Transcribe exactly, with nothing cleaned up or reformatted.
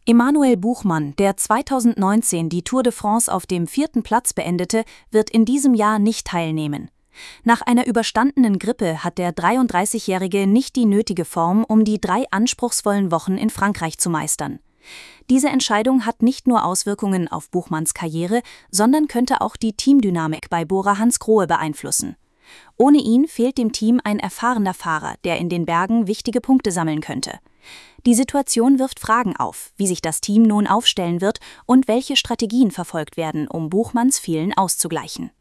Emanuel Buchmann, der zweitausendneunzehn die Tour de France auf dem vierten Platz beendete, wird in diesem Jahr nicht teilnehmen. Nach einer überstandenen Grippe hat der dreiunddreißigjährige nicht die nötige Form, um die drei anspruchsvollen Wochen in Frankreich zu meistern. Diese Entscheidung hat nicht nur Auswirkungen auf Buchmanns Karriere, sondern könnte auch die Teamdynamik bei Bora Hansgrohe beeinflussen. Ohne ihn fehlt dem Team ein erfahrener Fahrer, der in den Bergen wichtige Punkte sammeln könnte. Die Situation wirft Fragen auf, wie sich das Team nun aufstellen wird und welche Strategien verfolgt werden, um Buchmanns Fehlen auszugleichen.